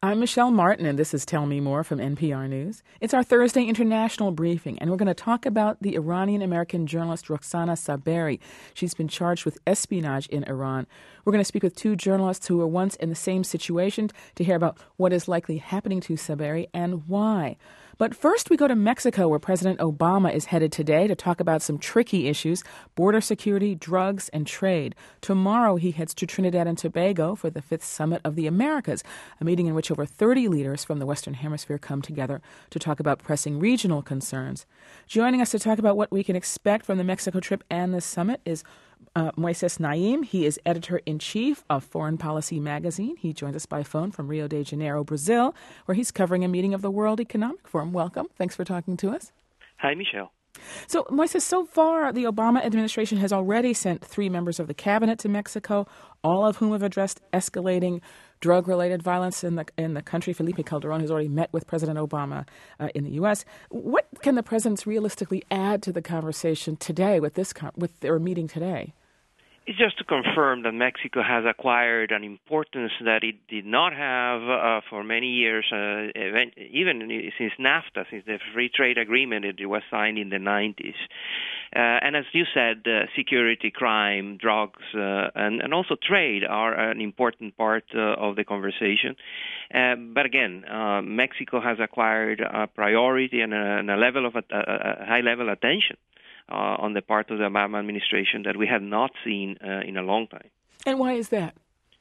I'm Michelle Martin, and this is Tell Me More from NPR News. It's our Thursday international briefing, and we're going to talk about the Iranian-American journalist Roxana Saberi. She's been charged with espionage in Iran. We're going to speak with two journalists who were once in the same situation to hear about what is likely happening to Saberi and why. But first, we go to Mexico, where President Obama is headed today to talk about some tricky issues: border security, drugs, and trade. Tomorrow, he heads to Trinidad and Tobago for the 5th Summit of the Americas, a meeting in which over 30 leaders from the Western Hemisphere come together to talk about pressing regional concerns. Joining us to talk about what we can expect from the Mexico trip and the summit is Moises Naim. He is editor-in-chief of Foreign Policy magazine. He joins us by phone from Rio de Janeiro, Brazil, where he's covering a meeting of the World Economic Forum. Welcome. Thanks for talking to us. Hi, Michelle. So, Moises, so far, the Obama administration has already sent 3 members of the cabinet to Mexico, all of whom have addressed escalating drug-related violence in the country. Felipe Calderon has already met with President Obama in the U.S. What can the presidents realistically add to the conversation today with their meeting today? It's just to confirm that Mexico has acquired an importance that it did not have for many years, even since NAFTA, since the free trade agreement that was signed in the 90s. And as you said, security, crime, drugs, and also trade are an important part of the conversation. But again, Mexico has acquired a priority and a level of a high-level attention on the part of the Obama administration that we have not seen in a long time. And why is that?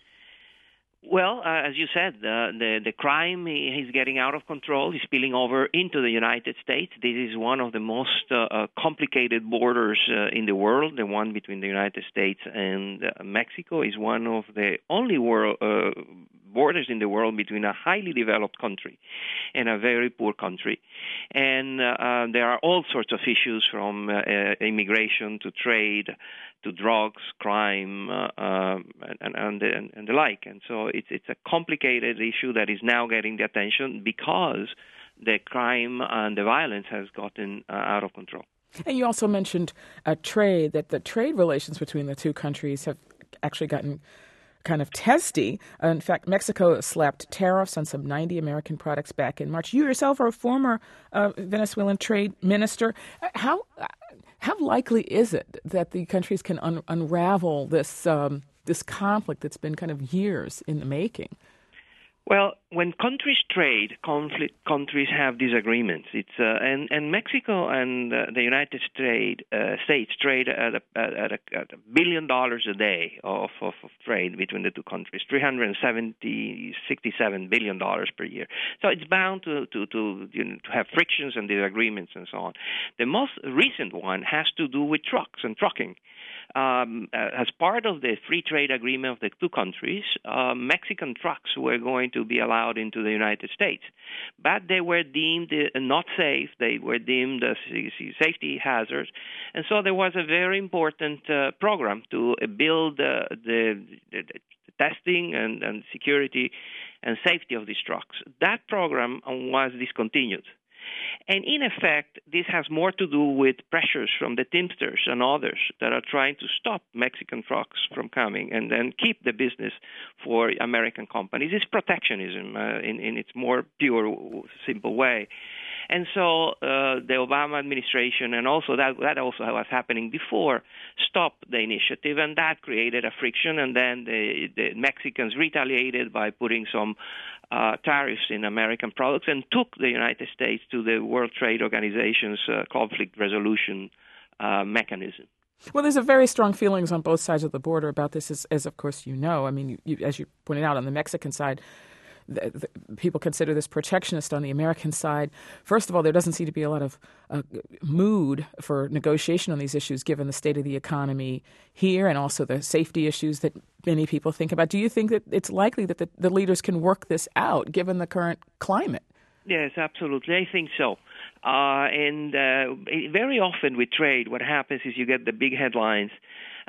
Well, as you said, the crime is getting out of control, is spilling over into the United States. This is one of the most complicated borders in the world. The one between the United States and Mexico is one of the only borders in the world between a highly developed country and a very poor country. And there are all sorts of issues, from immigration to trade to drugs, crime, and the like. And so it's a complicated issue that is now getting the attention because the crime and the violence has gotten out of control. And you also mentioned trade, that the trade relations between the two countries have actually gotten kind of testy. In fact, Mexico slapped tariffs on some 90 American products back in March. You yourself are a former Venezuelan trade minister. How likely is it that the countries can unravel this conflict that's been kind of years in the making? Well, when countries trade, countries have disagreements. And Mexico and the United States trade at $1 billion a day of trade between the two countries, $67 billion per year. So it's bound to have frictions and disagreements and so on. The most recent one has to do with trucks and trucking. As part of the free trade agreement of the two countries, Mexican trucks were going to be allowed into the United States, but they were deemed not safe. They were deemed a safety hazard, and so there was a very important program to build the testing and security and safety of these trucks. That program was discontinued. And in effect, this has more to do with pressures from the Teamsters and others that are trying to stop Mexican trucks from coming and then keep the business for American companies. It's protectionism in its more pure, simple way. And so the Obama administration, and also that also was happening before, stopped the initiative, and that created a friction. And then the Mexicans retaliated by putting some tariffs in American products and took the United States to the World Trade Organization's conflict resolution mechanism. Well, there's a very strong feelings on both sides of the border about this, as of course you know. I mean, as you pointed out, on the Mexican side, the people consider this protectionist. On the American side, first of all, there doesn't seem to be a lot of mood for negotiation on these issues, given the state of the economy here and also the safety issues that many people think about. Do you think that it's likely that the leaders can work this out, given the current climate? Yes, absolutely. I think so. And very often with trade, what happens is you get the big headlines,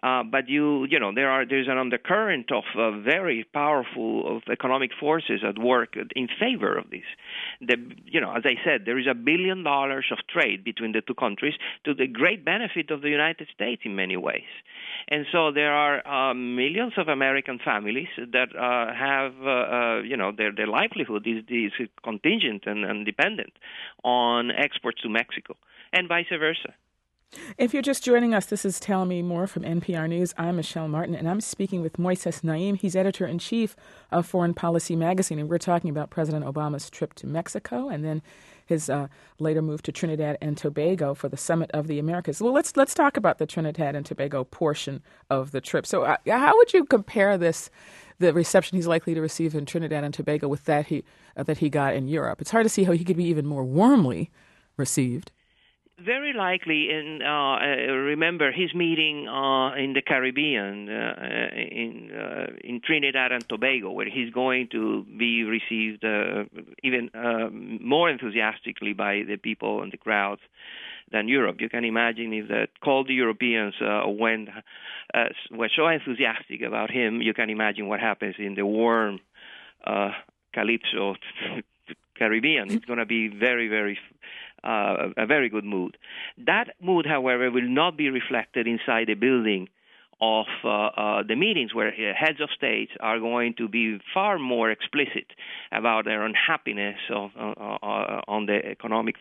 But there's an undercurrent of very powerful of economic forces at work in favor of this. As I said, there is $1 billion of trade between the two countries to the great benefit of the United States in many ways. And so there are millions of American families that have, their livelihood is contingent and dependent on exports to Mexico, and vice versa. If you're just joining us, this is Tell Me More from NPR News. I'm Michelle Martin, and I'm speaking with Moises Naim. He's editor-in-chief of Foreign Policy Magazine, and we're talking about President Obama's trip to Mexico and then his later move to Trinidad and Tobago for the Summit of the Americas. Well, let's talk about the Trinidad and Tobago portion of the trip. So how would you compare the reception he's likely to receive in Trinidad and Tobago with that he got in Europe? It's hard to see how he could be even more warmly received. Very likely, remember his meeting in the Caribbean, in Trinidad and Tobago, where he's going to be received even more enthusiastically by the people and the crowds than Europe. You can imagine if the cold Europeans were so enthusiastic about him, you can imagine what happens in the warm Calypso Caribbean. It's going to be very, very a very good mood. That mood, however, will not be reflected inside the building of the meetings, where heads of states are going to be far more explicit about their unhappiness on the economic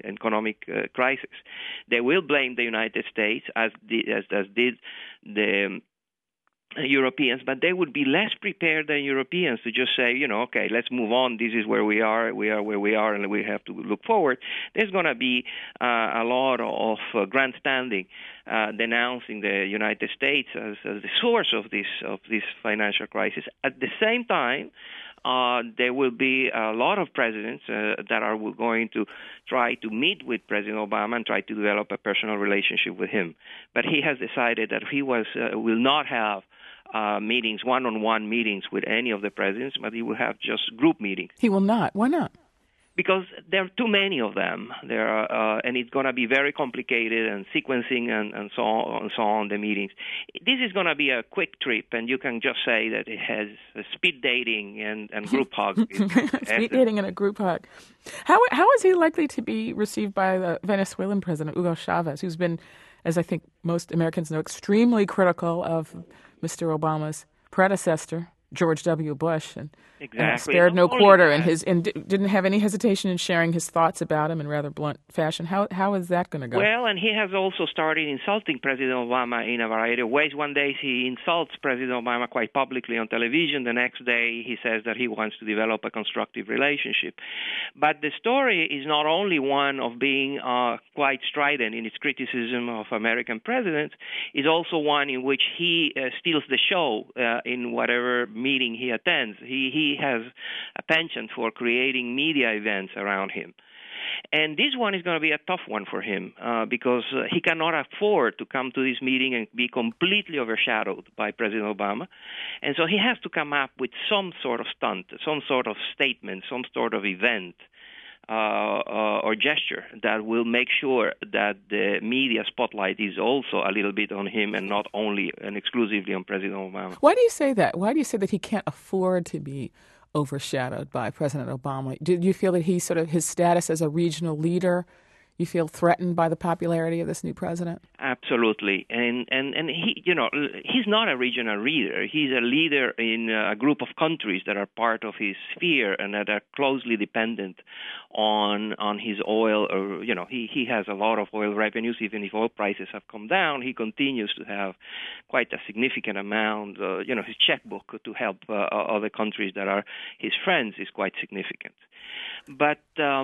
crisis. They will blame the United States, as did the Europeans, but they would be less prepared than Europeans to just say, okay, let's move on. This is where we are where we are, and we have to look forward. There's going to be a lot of grandstanding, denouncing the United States as the source of this financial crisis. At the same time, there will be a lot of presidents that are going to try to meet with President Obama and try to develop a personal relationship with him. But he has decided that he will not have meetings, one-on-one meetings with any of the presidents, but he will have just group meetings. He will not. Why not? Because there are too many of them. There are, and it's going to be very complicated and sequencing and so on the meetings. This is going to be a quick trip, and you can just say that it has speed dating and group hugs. Speed dating and a group hug. How is he likely to be received by the Venezuelan president, Hugo Chavez, who's been, as I think most Americans know, extremely critical of Mr. Obama's predecessor, George W. Bush, and spared no quarter and didn't have any hesitation in sharing his thoughts about him in rather blunt fashion. How is that going to go? Well, and he has also started insulting President Obama in a variety of ways. One day he insults President Obama quite publicly on television. The next day he says that he wants to develop a constructive relationship. But the story is not only one of being quite strident in its criticism of American presidents, it's also one in which he steals the show in whatever meeting he attends. He has a penchant for creating media events around him. And this one is going to be a tough one for him because he cannot afford to come to this meeting and be completely overshadowed by President Obama. And so he has to come up with some sort of stunt, some sort of statement, some sort of event or gesture that will make sure that the media spotlight is also a little bit on him and not only and exclusively on President Obama. Why do you say that? Why do you say that he can't afford to be overshadowed by President Obama? Do you feel that his status as a regional leader, you feel threatened by the popularity of this new president? Absolutely, and he, he's not a regional leader. He's a leader in a group of countries that are part of his sphere and that are closely dependent on his oil. Or he has a lot of oil revenues. Even if oil prices have come down, he continues to have quite a significant amount. His checkbook to help other countries that are his friends is quite significant. But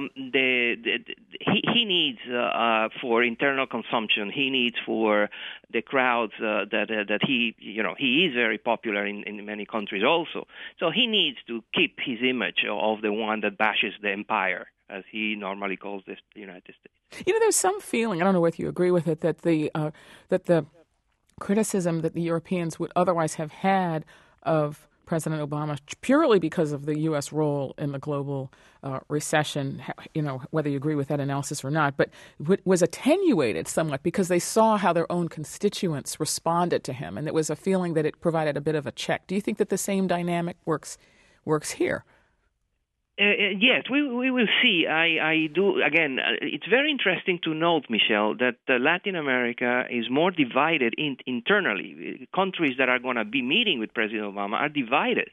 he needs for internal consumption. He needs for the crowds that he is very popular in many countries also. So he needs to keep his image of the one that bashes the empire, as he normally calls the United States. There's some feeling, I don't know whether you agree with it, that the criticism that the Europeans would otherwise have had of President Obama purely because of the U.S. role in the global recession, whether you agree with that analysis or not, but was attenuated somewhat because they saw how their own constituents responded to him, and it was a feeling that it provided a bit of a check. Do you think that the same dynamic works here? Yes, we will see. I do. Again, it's very interesting to note, Michelle, that Latin America is more divided internally. Countries that are going to be meeting with President Obama are divided,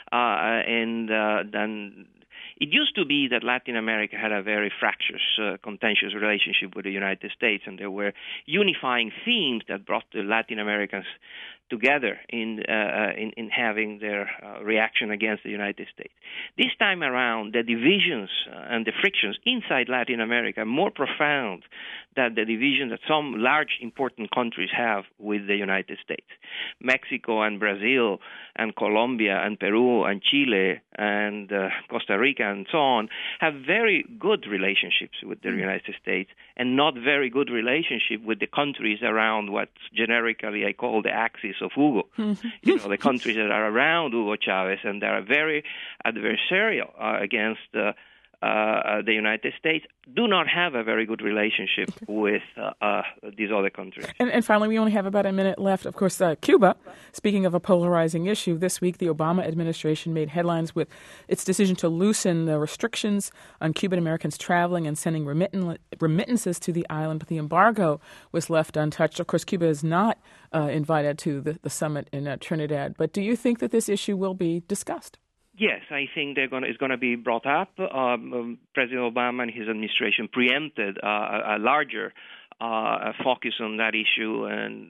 than it used to be that Latin America had a very fractious, contentious relationship with the United States, and there were unifying themes that brought the Latin Americans together in having their reaction against the United States. This time around, the divisions and the frictions inside Latin America are more profound than the division that some large important countries have with the United States. Mexico and Brazil and Colombia and Peru and Chile and Costa Rica and so on have very good relationships with the United States and not very good relationship with the countries around what generically I call the axis of Hugo. The countries that are around Hugo Chavez, and they are very adversarial against the United States, do not have a very good relationship with these other countries. And finally, we only have about a minute left. Of course, Cuba, speaking of a polarizing issue, this week the Obama administration made headlines with its decision to loosen the restrictions on Cuban Americans traveling and sending remittances to the island, but the embargo was left untouched. Of course, Cuba is not invited to the summit in Trinidad, but do you think that this issue will be discussed? Yes, I think it's going to be brought up. President Obama and his administration preempted a larger focus on that issue,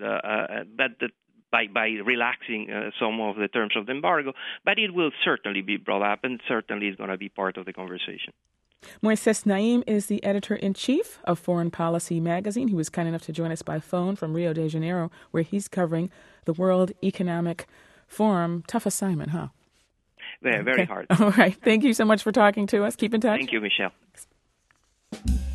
by relaxing some of the terms of the embargo. But it will certainly be brought up, and certainly is going to be part of the conversation. Moises Naim is the editor-in-chief of Foreign Policy magazine. He was kind enough to join us by phone from Rio de Janeiro, where he's covering the World Economic Forum. Tough assignment, huh? Very hard. All right. Thank you so much for talking to us. Keep in touch. Thank you, Michelle.